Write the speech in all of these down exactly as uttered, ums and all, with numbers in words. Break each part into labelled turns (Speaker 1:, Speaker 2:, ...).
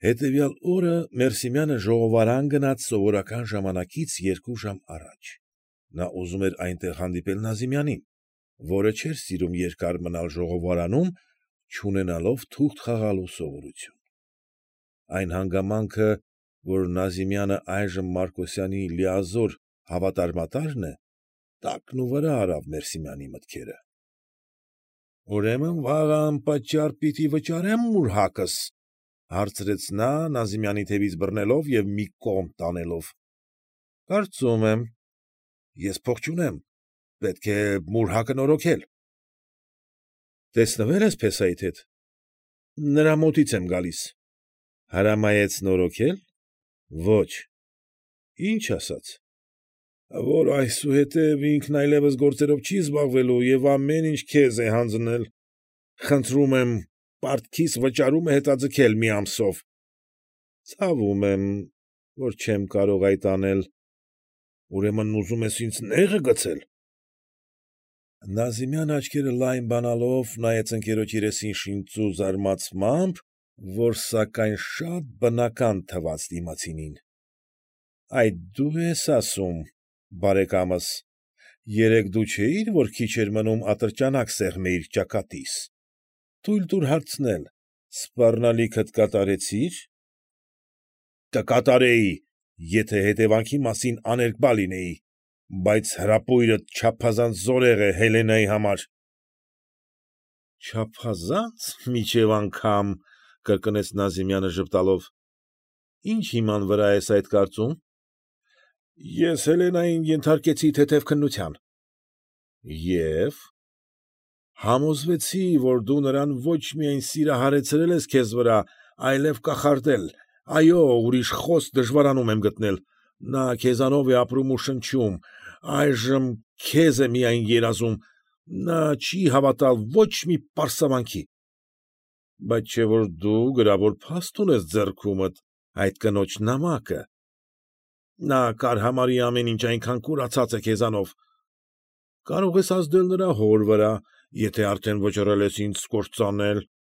Speaker 1: Հետևյալ օրը Մերսիմյանը ժողովարան գնաց սովորական ժամանակից երկու ժամ առաջ. նա ուզում էր այնտեղ հանդիպել Նազիմյանին, որը չէր սիրում երկար մնալ ժողովարանում, չունենալով թուղթ խաղալու սովորություն. Այն հանգամանքը, որ Նազիմյանը այժմ Մարկոսյանի լիազոր հավատարմատարն է, տակնուվրա արավ Մերսիմյանի մտքերը։ ֊ Ուրեմն վաղը անպատճառ պիտի վճարե՞մ մուրհակս, ֊ հարցրեց նա Նազիմյանի թևից բռնելով և մի կողմ տանելով։ ֊ Կարծում եմ։ ֊ Ես փող չունեմ, պետք է մուրհակը նորոգել։ ֊ Տեսնվե՞լ ես փեսայի հետ։ ֊ Նրա մոտից եմ գալիս։ ֊ Հրամայեց նորոգել։ ֊ Ոչ։ ֊ Ի՞նչ ասաց։ ֊ Որ այսուհետև ինքն այլևս գործերով չի զբաղվելու և ամեն ինչ քեզ է հանձնել, խնդրում եմ, պարտքիս վճարումը հետաձգել մի ամսով։ ֊ Ցավում եմ, որ չեմ կարող այդ անել։ ֊ Ուրեմն ուզում ես ինձ նե՞ղը գցել։ ֊ Նազիմյանը աչքերը լայն բանալով նայեց ընկերոջ երեսին շինծու զարմացմամբ, որ սակայն շատ բնական թվաց դիմացինին։ ֊ Այդ դու ես ասում, բարեկամս, երեկ դու չէի՞ր, որ քիչ էր մնում ատրճանակ սեղմեիր ճակատիս, թույլ տուր հարցնել, սպառնալիքդ կատարեցի՞ր։ ֊ Կկատարեի, եթե հետևանքի մասին աներկբա լինեի, բայց հրապույրդ չափազանց զորեղ է Հելենայի համար։ ֊ Չափազա՞նց, մինչև անգամ, ֊ կրկնեց Նազիմյանը ժպտալով, ֊ ի՞նչ հիման վրա ես այդ կարծում։ ֊ Ես Հելենային ենթարկեցի թեթև քննության։ ֊ Ե՞վ։ ֊ Համոզվեցի, որ դու նրան ոչ միայն սիրահարեցրել ես քեզ վրա, այլև կախարդել, այո, ուրիշ խոսք դժվարանում եմ գտնել, նա քեզանով է ապրում ու շնչում, այժմ քեզ է միայն երազում, նա չի հավատալ ոչ մի պարսավանքի։ ֊ Բայց չէ՞ որ դու գրավոր փաստ ունես ձեռքումդ, այդ կնոջ նամակը։ Նա կարհամարի ամեն ինչ այնքան կուրացած է քեզանով։ Կարող ես ազդել նրա հոր վրա, եթե արդեն վճռել ես ինձ կործանել։ ֊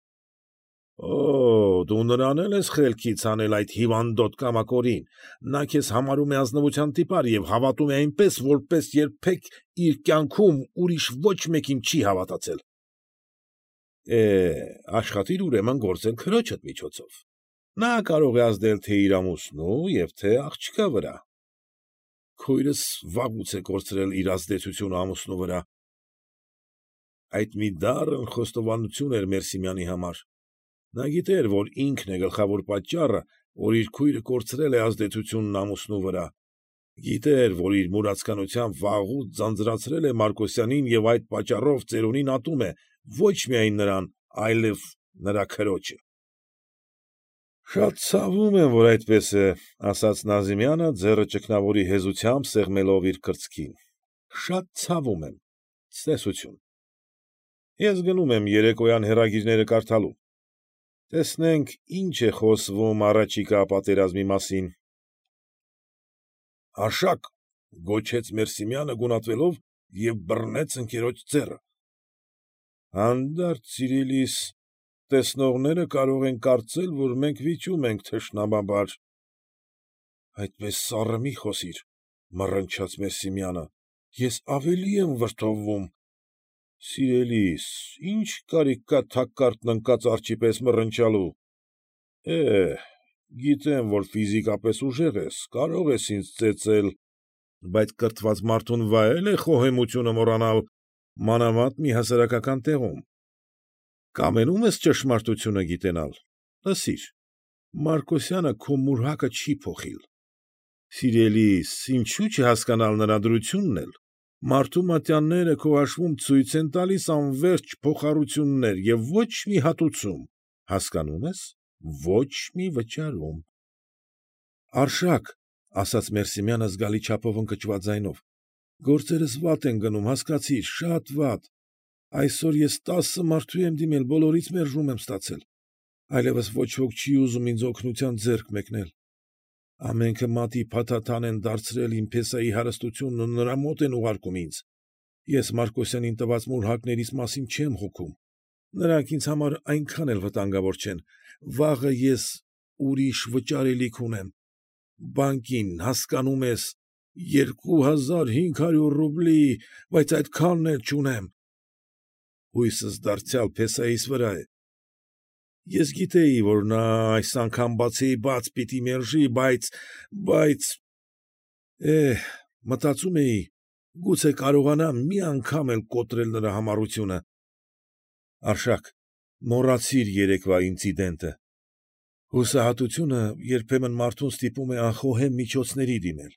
Speaker 1: Օօ, դու նրան էլ ես խելքից հանել այդ հիվանդոտ կամակորին, նա քեզ համարում է ազնվության տիպար և հավատում է այնպես, որպես երբեք իր կյանքում ուրիշ ոչ մեկին չի հավատացել։ ֊ Է՛, աշխատիր ուրեմն գործել քրոջդ միջոցով, նա կարող է ազդել թե՛ իր ամուսնու և թե՛ աղջկա վրա։ Քույրս վաղուց է կորցրել իր ազդեցությունը ամուսնու վրա։ Այդ մի դառն խոստովանություն էր Մերսիմյանի համար։ Նա գիտեր, որ ինքն է գլխավոր պատճառը, որ իր քույրը կորցրել է ազդեցությունն ամուսնու վրա, գիտեր, որ իր մուրացկանությամբ վաղուց ձանձրացրել է Մարկոսյանին և այդ պատճառով ծերունին ատում է ոչ միայն նրան, այլև նրա քրոջը։ ֊ Շատ ցավում եմ, որ այդպես է, ֊ ասաց Նազիմյանը, ձեռը ճքնավորի հեզությամբ սեղմելով իր կրծքին, ֊ շատ ցավում եմ, ցտեսություն։ Ես գնում եմ երեկոյան հեռագիրները կարդալու։ Տեսնենք ինչ է խոսվում առաջիկա պատերազմի մասին։ ֊ Հաշակ, ֊ գոչեց Մերսիմյանը գունատվելով և բռնեց ընկերոջ ձեռը։ ֊ Հանդարտ, սիրելիս, տեսնողները կարող են կարծել, որ մենք վիճում ենք թշնամաբար։ ֊ Այդպես սառը մի խոսիր, ֊ մռնչաց Մերսիմյանը, ես ավելի եմ վրդովվում։ ֊ Սիրելիս, ի՞նչ կարիք կա թակարդն ընկած արջի պես մռնչալու։ ֊ Է՛հ, գիտեմ, որ ֆիզիկապես ուժեղ ես, կարող ես ինձ ծեծել, բայց կրթված մարդուն վայել է խոհեմությունը մոռանալ, մանավանդ մի հասարակական տեղում։ Կամենում ես ճշմարտությունը գիտենալ, լսիր, Մարկոսյանը քո մուրհակը չի փոխիլ։ Սիրելիս, ինչո՞ւ չհասկանալ նրա դրությունն էլ։ Մարդու մատյանները քո հաշվում ցույց են տալիս անվերջ փոխառություններ և ոչ մի հատուցում, հասկանո՞ւմ ես, ոչ մի վճարում։ ֊ Արշակ, ֊ ասաց Մերսիմյանը զգալի չափով ընկճված ձայնով, ֊ գործերս վատ են գնում, հասկացիր, շատ վատ։ Այսօր ես տասը մարդու եմ դիմել, բոլորից մերժում եմ ստացել, այլևս ոչ ոք չի ուզում ինձ օգնության ձեռք մեկնել։ Ամենքը մատի փաթաթան են դարձրել իմ փեսայի հարստությունն ու նրա մոտ են ուղարկում ինձ։ Ես Մարկոսյանին տված մուրհակներիս մասին չեմ հոգում, նրանք ինձ համար այնքան էլ վտանգավոր չեն, վաղը ես ուրիշ վճարելիք ունեմ, բանկին, հասկանում ես, երկու հազար հինգ հարյուր ռուբլի, բայց այդքանն էլ չունեմ, հույսս դարձյալ փեսայիս վրա է։ Ես գիտեի, որ նա այս անգամ բացի բաց պիտի մերժի, բայց, բայց… Էհ, մտածում էի, գուցե կարողանամ մի անգամ էլ կոտրել նրա համառությունը… Արշակ, մոռացիր երեկվա ինցիդենտը… Հուսահատությունը երբեմն մարդուն ստիպում է անխոհեմ միջոցների դիմել…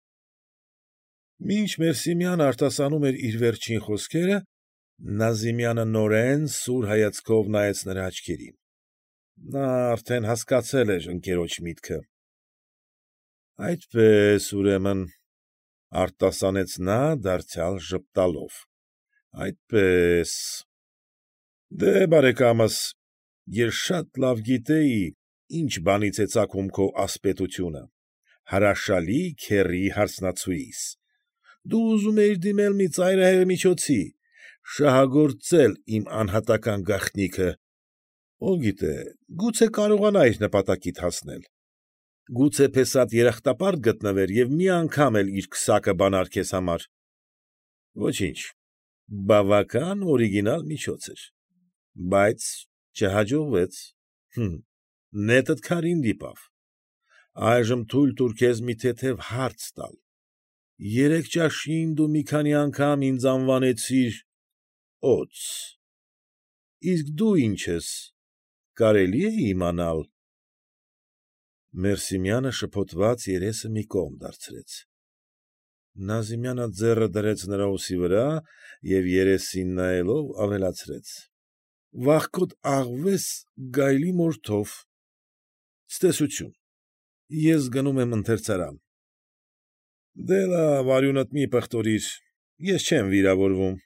Speaker 1: Մինչ Մերսիմյանը արտասանում էր իր վերջին խոսքերը, Նազիմյանը նորեն սուր հայացքով նայեց նրա աչքերին… Նա արդեն հասկացել էր ընկերոջ միտքը։ ֊ Այդպե՜ս, ուրեմն,֊ արտասանեց նա դարձյալ ժպտալով,֊ այդպե՜ս… Դե՛, բարեկամս, ես շատ լավ գիտեի ինչ բանից է ծագում քո ասպետությունը, հրաշալի քեռի հարսնացուիս… Դու ուզում էիր դիմել մի ծայրահեղ միջոցի, շահագործել իմ անհատական գաղտնիքը… Ով գիտե, գուցե կարողանայիր նպատակիդ հասնել… Գուցե փեսատ երախտապարտ գտնվեր և մի անգամ էլ իր քսակը բանար քեզ համար… Ոչինչ, բավական օրիգինալ միջոց էր… Բայց չհաջողվեց… Հըմ, նետդ քարին դիպավ… Այժմ թույլ տուր քեզ մի թեթև հարց տալ… Երեկ ճաշին դու մի քանի անգամ ինձ անվանեցիր… օձ… Իսկ դու ինչ ես, կարելի՞ է իմանալ… Մերսիմյանը շփոթված երեսը մի կողմ դարձրեց… Նազիմյանը ձեռը դրեց նրա ուսի վրա և երեսին նայելով ավելացրեց. ֊ Վաղկոտ աղվես գայլի մորթով… Ցտեսություն, ես գնում եմ ընթերցարան… Դե լավ, արյունդ մի պղտորիր, ես չեմ վիրավորվում…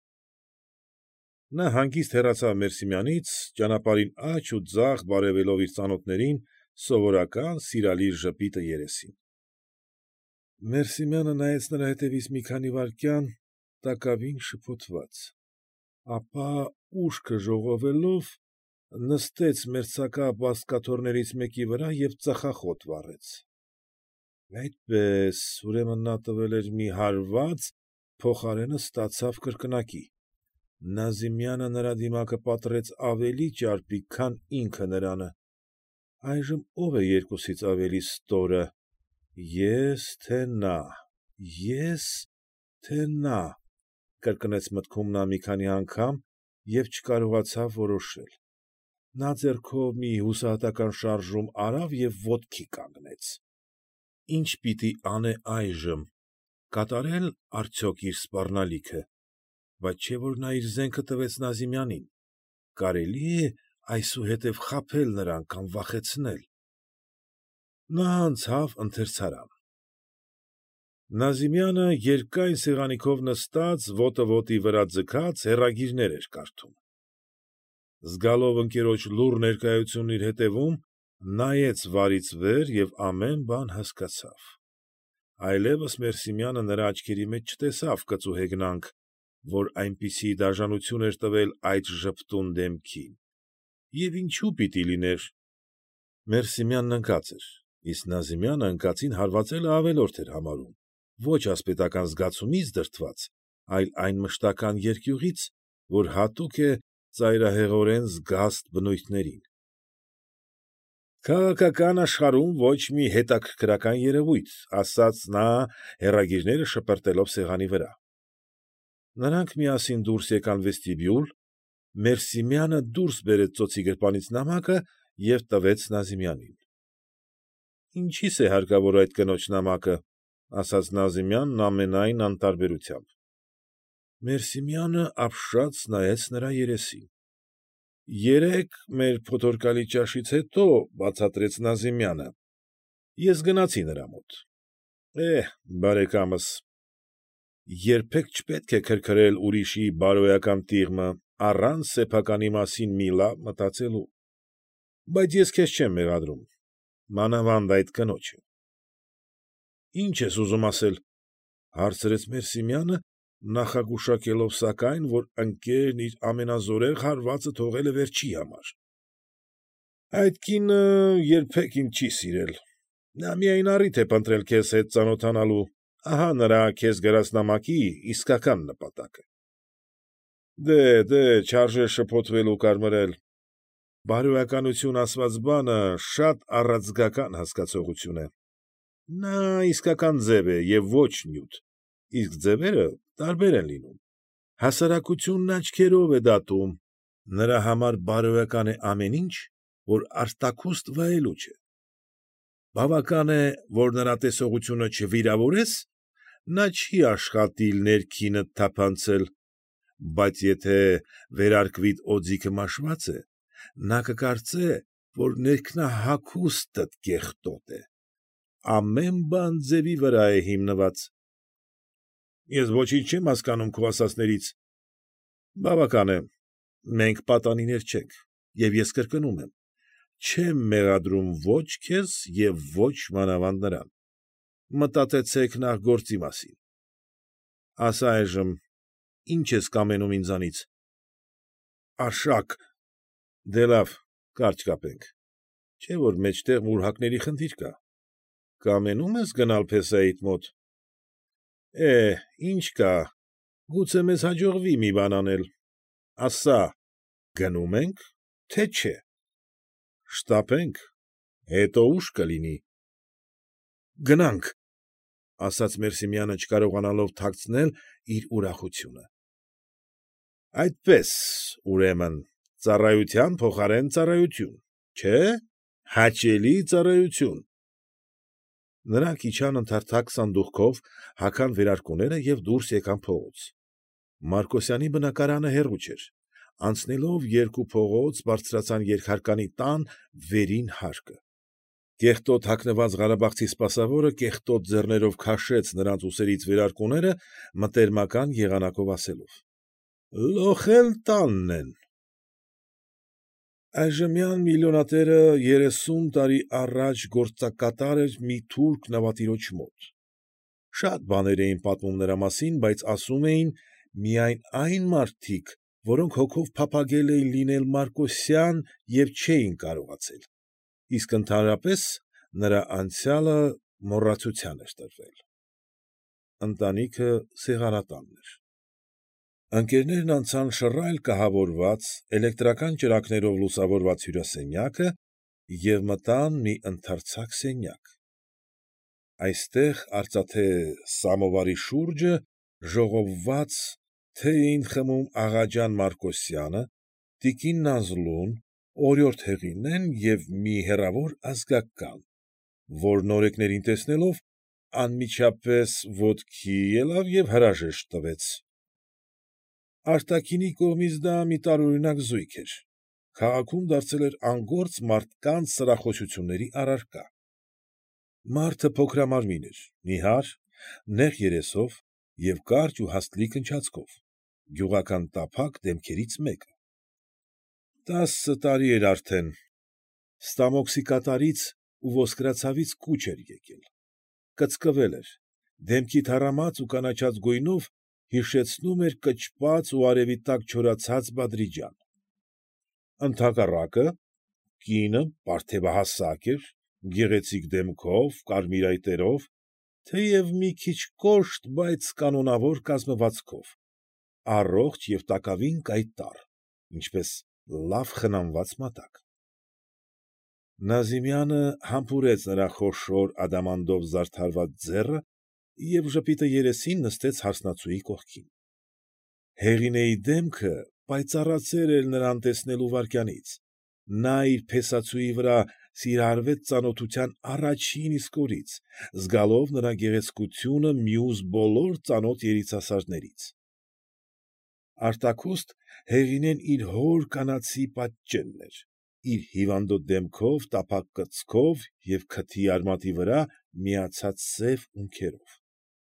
Speaker 1: Նա հանգիստ հեռացավ Մերսիմյանից, ճանապարհին աջ ու ձախ բարևելով իր ծանոթներին սովորական սիրալիր ժպիտը երեսին… Մերսիմյանը նայեց նրա հետևից մի քանի վայրկյան, տակավին շփոթված… Ապա ուշքը ժողովելով, նստեց մերձակա բազկաթոռներից մեկի վրա և ծխախոտ վառեց… Այդպե՜ս, ուրեմն նա տվել էր մի հարված, փոխարենը ստացավ կրկնակի… Նազիմյանը նրա դիմակը պատռեց ավելի ճարպիկ, քան ինքը նրան… Այժմ ո՞վ է երկուսից ավելի ստորը… ես, թե՞ նա… ե՞ս, թե՞ նա… կրկնեց մտքում նա մի քանի անգամ և չկարողացավ որոշել… Նա ձեռքով մի հուսահատական շարժում արավ և ոտքի կանգնեց… Ի՞նչ պիտի անե այժմ, կատարե՞լ արդյոք իր սպառնալիքը… Բայց չէ՞ որ նա իր զենքը տվեց Նազիմյանին… Կարելի՞ է այսուհետև խաբել նրան կամ վախեցնել… Նա անցավ ընթերցարան… Նազիմյանը երկայն սեղանի քով նստած, ոտը ոտի վրա ձգած, հեռագիրներ էր կարդում… Զգալով ընկերոջ լուռ ներկայությունն իր հետևում, նայեց վարից վեր և ամեն բան հասկացավ… Այլևս Մերսիմյանը նրա աչքերի մեջ չտեսավ կծու հեգնանք, որ այնպիսի դաժանություն էր տվել այդ ժպտուն դեմքին… Եվ ինչո՞ւ պիտի լիներ… Մերսիմյանն ընկած էր, իսկ Նազիմյանը ընկածին հարվածելը ավելորդ էր համարում, ոչ ասպետական զգացումից դրդված, այլ այն մշտական երկյուղից, որ հատուկ է ծայրահեղորեն զգաստ բնույթներին… Քաղաքական աշխարհում ոչ մի հետաքրքրական երևույթ,֊ ասաց նա հեռագիրները շպրտելով սեղանի վրա… Նրանք միասին դուրս եկան վեստիբյուլ, Մերսիմյանը դուրս բերեց ծոցի գրպանից նամակը և տվեց Նազիմյանին… ֊ Ինչի՞ս է հարկավոր այդ կնոջ նամակը,֊ ասաց Նազիմյանն ամենայն անտարբերությամբ… Մերսիմյանը ապշած նայեց նրա երեսին… ֊ Երեկ մեր փոթորկալի ճաշից հետո,֊ բացատրեց Նազիմյանը,֊ ես գնացի նրա մոտ… Էհ, բարեկամս, երբեք չպետք է քրքրել ուրիշի բարոյական տիղմը առանց սեփականի մասին մի լավ մտածելու… Բայց ես քեզ չեմ մեղադրում, մանավանդ այդ կնոջը… ֊ Ի՞նչ ես ուզում ասել,֊ հարցրեց Մերսիմյանը, նախագուշակելով սակայն, որ ընկերն իր ամենազորեղ հարվածը թողել է վերջի համար։ Այդ կինը երբեք ինձ չի սիրել, նա միայն առիթ է փնտրել քեզ հետ ծանոթանալու, ահա նրա քեզ գրած նամակի իսկական նպատակը։ Դե, դե, չարժե շփոթվել ու կարմրել, բարոյականություն ասված բանը շատ առաձգական հասկացողություն է, նա իսկական ձև է և ոչ նյութ, իսկ ձևերը տարբեր են լինում, հասարակությունն աչքերով է դատում, նրա համար բարոյական է ամեն ինչ, որ արտաքուստ վայելուչ է։ Բավական է, որ նրա տեսողությունը չվիրավորես, նա չի աշխատիլ ներքինդ թափանցել, բայց եթե վերարկվիդ օձիքը մաշված է, նա կկարծե, որ ներքնահագուստդ կեղտոտ է, ամեն բան ձևի վրա է հիմնված։ Ես ոչինչ չեմ հասկանում քո ասածներից։ Բավական է, մենք պատանիներ չենք, և ես կրկնում եմ, չեմ մեղադրում ոչ քեզ և ոչ մանավանդ նրան, մտածեցեք նախ գործի մասին։ Ասա այժմ, ի՞նչ ես կամենում ինձանից։ Աշակ, դե լավ, կարճ կապենք, չէ՞ որ մեջտեղ մուրհակների խնդիր կա, կամենում ես գնալ փեսայիդ մոտ։ Է, ինչ կա, գուցե մեզ հաջողվի մի բան անել, ասա, գնո՞ւմ ենք, թե չէ։ Շտապենք, հետո ուշ կլինի։ Գնա՛նք, ֊ ասաց Մերսիմյանը, չկարողանալով թաքցնել իր ուրախությունը։ Այդպես, ուրեմն, ծառայության փոխարեն ծառայություն, չէ՞, հաճելի ծառայություն։ Նրանք իջան ընդարձակ սանդուղքով, հագան վերարկուները և դուրս եկան փողոց։ Մարկոսյանի բնակարանը հեռու չէր, անցնելով երկու փողոց բարձրացան երկհարկանի տան վերին հարկը։ Կեղտոտ հագնված ղարաբաղցի սպասավորը կեղտոտ ձեռներով քաշեց նրանց ուսերից վերարկուները, մտերմական եղանակով ասելով. ֊ Լոխ էլ տանն են։ Այժմյան միլիոնատերը երեսուն տարի առաջ գործակատար էր մի թուրք նավատիրոջ մոտ։ Շատ բաներ էին պատմում նրա մասին, բայց ասում էին միայն այն մարդիկ, որոնք հոգով փափագել էին լինել Մարկոսյան և չէին կարողացել, իսկ ընդհանրապես նրա անցյալը մոռացության էր տրվել։ Ընտանիքը սեղանատանն էր։ Ընկերներն անցան շռայլ կահավորված, էլեկտրական ճրագներով լուսավորված հյուրասենյակը և մտան մի ընդարձակ սենյակ։ Այստեղ արծաթե սամովարի շուրջը ժողովված թե էին խմում աղաջան Մարկոսյանը, տիկին Նազլուն, օրիորդ Հեղինեն և մի հեռավոր ազգական, որ նորեկներին տեսնելով, անմիջապես ոտքի ելավ և հրաժեշտ տվեց։ Արտաքինի կողմից դա մի տարօրինակ զույգ էր, քաղաքում դարձել էր անգործ մարդկանց սրախոչությունների առարկա։ Մարդը փոքրամարմին էր, նիհար, նեղ երեսով և կարճ ու հաստլիկ ընչացքով, գյուղական տափակ դեմքերից մեկը։ Տասը տարի էր արդեն, ստամոքսի կատարից ու ոսկրածավից կուչ էր եկել, կծկվել էր, դեմքի թառամած ու կանաչած գույնով հիշեցնում էր կճված ու արևի տակ չորացած Բադրիջան։ Ընդհակառակը, կինը պարթևահասակ էր, գեղեցիկ դեմքով, կարմիր այտերով, թեև մի քիչ կոշտ, բայց կանոնավոր կազմվածքով, առողջ և տակավին կայտառ, ինչպես լավ խնամված մատակ։ Նազիմյանը համբուրեց նրա խոշոր ադամանդով զարդարված ձեռը և ժպիտը երեսին նստեց հարսնացուի կողքին։ Հեղինեի դեմքը պայծառացել էր նրան տեսնելու վայրկյանից, նա իր փեսացուի վրա սիրահարվեց ծանոթության առաջին իսկ օրից, զգալով նրա գեղեցկությունը մյուս բոլոր ծանոթ երիտասարդներից։ Արտաքուստ Հեղինեն իր հոր կանացի պատճենն էր, իր հիվանդոտ դեմքով, տափակ կրծքով և քթի արմատի վրա միացած սև ունքերով։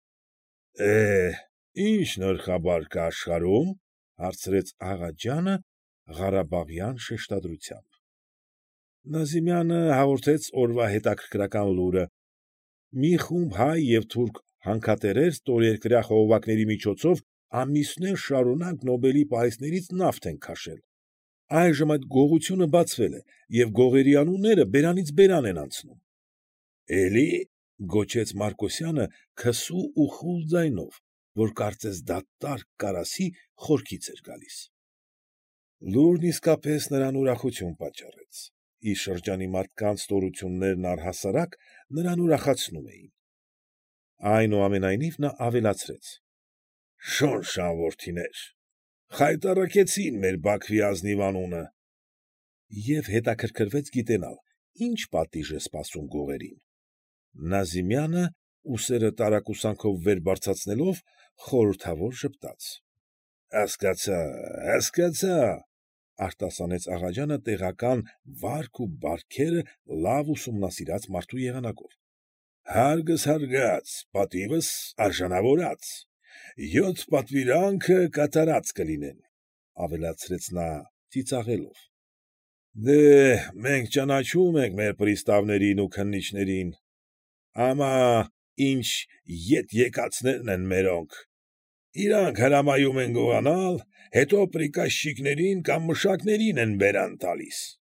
Speaker 1: ֊ Է՛հ, ի՞նչ նոր խաբար կա աշխարհում, ֊ հարցրեց աղաջանը ղարաբաղյան շեշտադրությամբ։ Նազիմյանը հաղորդեց օրվա հետաքրքրական լուրը. մի խումբ հայ և թուրք հանքատերեր ստորերկրյա խողովակների միջոցով ամիսներ շարունակ Նոբելի պահեստներից նավթ են քաշել։ Այժմ այդ գողությունը բացվել է, և գողերի անունները բերանից բերան են անցնում։ ֊ Էլի, ֊ գոչեց Մարկոսյանը քսու ու խուլ ձայնով, որ կարծես դատարկ կարասի խորքից էր գալիս։ Լուրն իսկապես նրան ուրախություն պատճառեց, իր շրջանի մարդկանց ստորություններն առհասարակ նրան ուրախացնում էին։ Այնուամենայնիվ նա ավելացրեց. ֊ Շո՛ւն շան որդիներ, խայտառակեցին մեր Բաքվի ազնիվ անունը։ Եվ հետաքրքրվեց գիտենալ ինչ պատիժ է սպասում գողերին։ Նազիմյանը, ուսերը տարակուսանքով վեր բարձրացնելով, խորհրդավոր ժպտաց։ ֊ Հասկացա, հասկացա, ֊ արտասանեց աղաջանը տեղական վարք ու բարքերը լավ ուսումնասիրած մարդու եղանակով։ ֊ Հարգս հարգած, պատիվս արժանավորած, յոթ պատվիրանքը կատարած կլինեն, ֊ ավելացրեց նա ծիծաղելով։ ֊ Դե՛հ, մենք ճանաչում ենք մեր պրիստավներին ու քննիչներին, ամա ինչ ետ եկածներն են մերոնք, իրանք հրամայում են գողանալ, հետո պրիկազչիկներին կամ մշակներին են բերան տալիս։